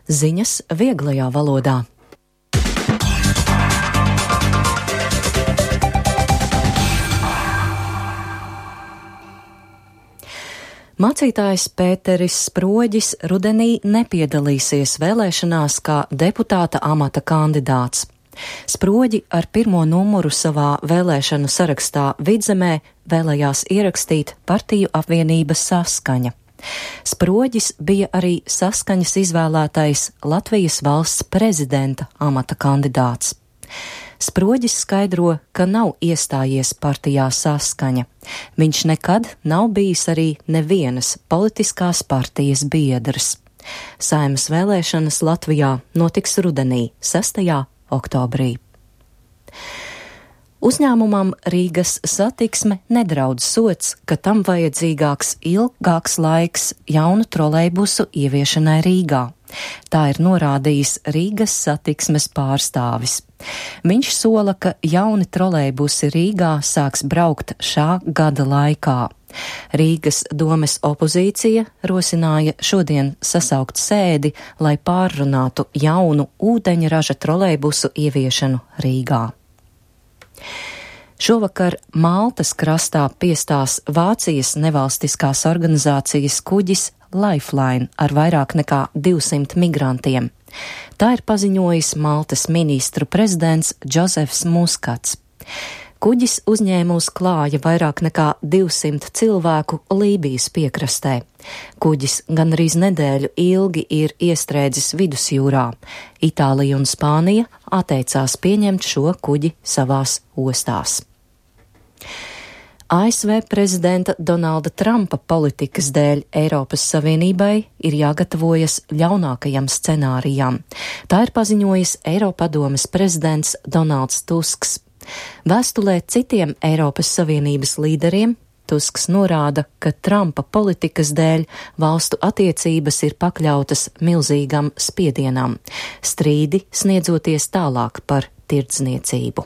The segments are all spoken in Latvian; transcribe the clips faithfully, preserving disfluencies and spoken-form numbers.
Ziņas vieglajā valodā. Mācītājs Pēteris Sproģis rudenī nepiedalīsies vēlēšanās kā deputāta amata kandidāts. Sproģi ar pirmo numuru savā vēlēšanu sarakstā Vidzemē vēlējās ierakstīt partiju apvienības Saskaņa. Sproģis bija arī Saskaņas izvēlētais Latvijas valsts prezidenta amata kandidāts. Sproģis skaidro, ka nav iestājies partijā Saskaņa. Viņš nekad nav bijis arī nevienas politiskās partijas biedrs. Saeimas vēlēšanas Latvijā notiks rudenī, sestajā oktobrī. Uzņēmumam Rīgas Satiksme nedraud sods, ka tam vajadzīgāks ilgāks laiks jaunu trolejbusu ieviešanai Rīgā. Tā ir norādījis Rīgas Satiksmes pārstāvis. Viņš sola, ka jauni trolejbusi Rīgā sāks braukt šā gada laikā. Rīgas domes opozīcija rosināja šodien sasaukt sēdi, lai pārrunātu jaunu ūdeņraža trolejbusu ieviešanu Rīgā. Šovakar Maltas krastā piestās Vācijas nevalstiskās organizācijas kuģis Lifeline ar vairāk nekā divsimt migrantiem. Tā ir paziņojis Maltas ministru prezidents Džozefs Muskats. Kuģis uzņēma uz klāja vairāk nekā divsimt cilvēku Lībijas piekrastē. Kuģis gandrīz nedēļu ilgi ir iestrēdzis vidusjūrā. Itālija un Spānija atteicās pieņemt šo kuģi savās ostās. A S V prezidenta Donalda Trumpa politikas dēļ Eiropas Savienībai ir jāgatavojas ļaunākajam scenārijam. Tā ir paziņojis Eiropadomes prezidents Donalds Tusks. Vēstulē citiem Eiropas Savienības līderiem Tusks norāda, ka Trumpa politikas dēļ valstu attiecības ir pakļautas milzīgam spiedienam, strīdi sniedzoties tālāk par tirdzniecību.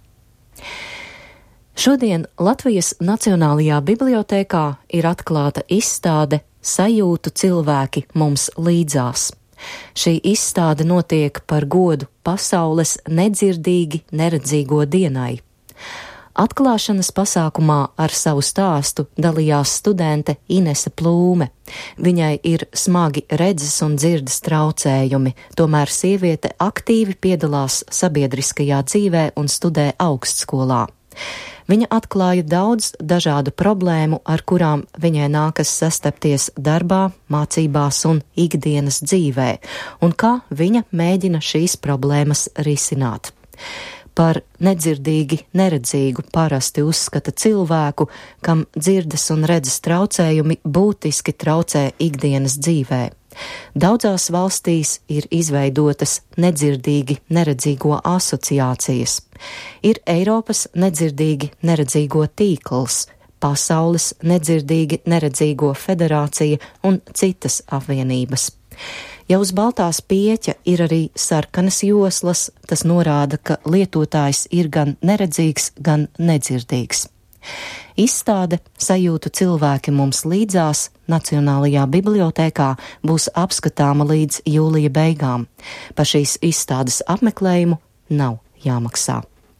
Šodien Latvijas Nacionālajā bibliotēkā ir atklāta izstāde Sajūtu cilvēki mums līdzās. Šī izstāde notiek par godu pasaules nedzirdīgi neredzīgo dienai. Atklāšanas pasākumā ar savu stāstu dalījās studente Inese Plūme. Viņai ir smagi redzes un dzirdes traucējumi, tomēr sieviete aktīvi piedalās sabiedriskajā dzīvē un studē augstskolā. Viņa atklāja daudz dažādu problēmu, ar kurām viņai nākas sastapties darbā, mācībās un ikdienas dzīvē, un kā viņa mēģina šīs problēmas risināt. Par nedzirdīgi neredzīgu parasti uzskata cilvēku, kam dzirdes un redzes traucējumi būtiski traucē ikdienas dzīvē. Daudzās valstīs ir izveidotas nedzirdīgi neredzīgo asociācijas. Ir Eiropas nedzirdīgi neredzīgo tīkls, Pasaules nedzirdīgi neredzīgo federācija un citas apvienības. Ja uz baltās pieķa ir arī sarkanas joslas, tas norāda, ka lietotājs ir gan neredzīgs, gan nedzirdīgs. Izstāde Sajūtu cilvēki mums līdzās Nacionālajā bibliotēkā būs apskatāma līdz jūlija beigām. Par šīs izstādes apmeklējumu nav jāmaksā.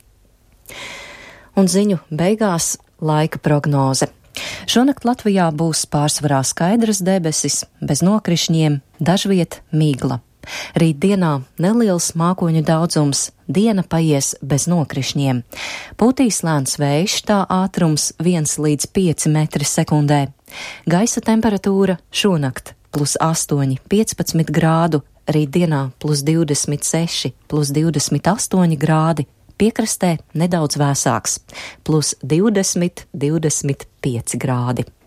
Un ziņu beigās laika prognoze. Šonakt Latvijā būs pārsvarā skaidras debesis, bez nokrišņiem, dažviet migla. Rītdienā neliels mākoņu daudzums, diena paies bez nokrišņiem. Pūtīs lēns vējš, tā ātrums viens līdz pieci metri sekundē. Gaisa temperatūra šonakt plus astoņi, piecpadsmit grādu, rītdienā plus divdesmit seši, plus divdesmit astoņi grādi, piekrastē nedaudz vēsāks, plus divdesmit, divdesmit pieci grādi.